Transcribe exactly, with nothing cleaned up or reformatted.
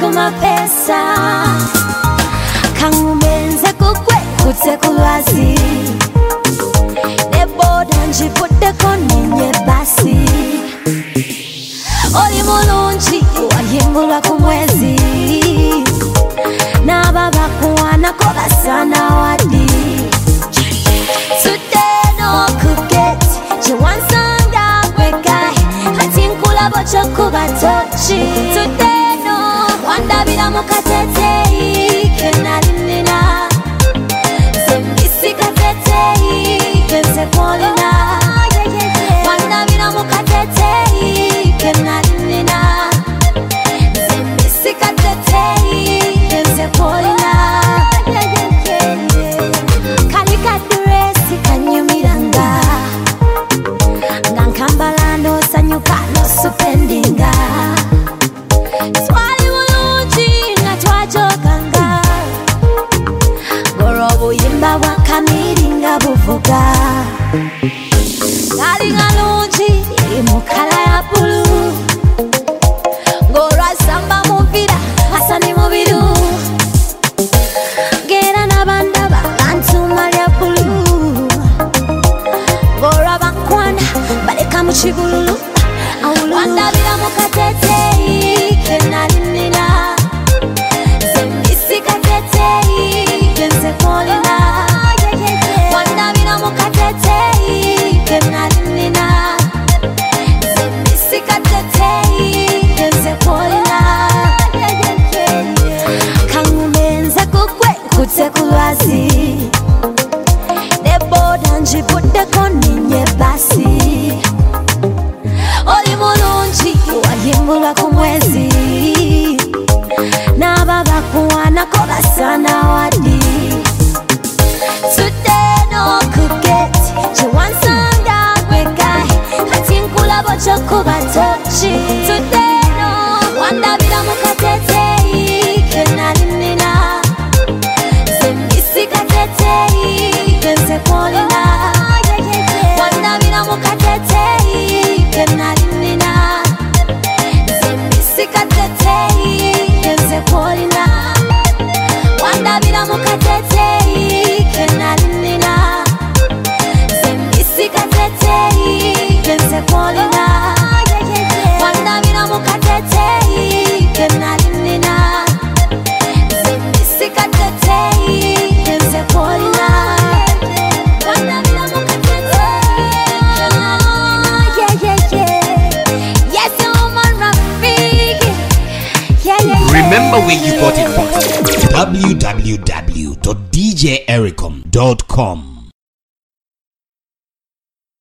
guma pesa kangumenze kukwe kutse kulwazi neboda njipuddeko nenye basi oli mulungi wayimbulwa ku mwezi n'ababa bakuwanako basana wadi tudeno kugeti kiwansanga gwegai kati nkulabo kyokuba toki tudeno wandabira mu kateteyi kenalinina zembisi kateteyi kenze kwolina wandabira mu kateteyi kenalinina zembisi kateteyi kenze kwolina kalikaduresi kanyumiranga nga nkambala nosanyuka nosupendinga twali bulungi nga twajoganga ngolwo obuyimba bwa kamiri nga buvuga ngali ngalungi mu kala ya bulu ngolwo asamba muvira asani mubiru ngera nabandaba bantuma lya bulu ngolwo bankwana baleka mu kibululu wandabira mu kateteyi kenalinina zembisi kateteyi kenze kwolina wandabira mu kateteyi kenalinina zembisi kateteyi kenze kwolina kangumenze kukwe nkutse kulwazi neboda njipuddeko nenye basi oli mulungi wayimbulwa ku mwezi n'ababa bakuwanako basana wadi tudeno kugeti kiwansanga gwegai kati nkulabo kyokuba toki tudeno wandabira mu kateteyi kenalinina zembisi kateteyi kenze kwolina wandabira mu kateteyi kenalinina zembisi kateteyi kenze kwolina wandabira mu kateteyi kenalinina zembisi kateteyi kenze kwolina wandabira mu kateteyi kenalinina zembisi kateteyi kenze kwolina wandabira mu kateteyi yeah yeah yeah yes woman Rafiki yeah yeah yeah Remember where you got it from. w w w dot d j ericom dot com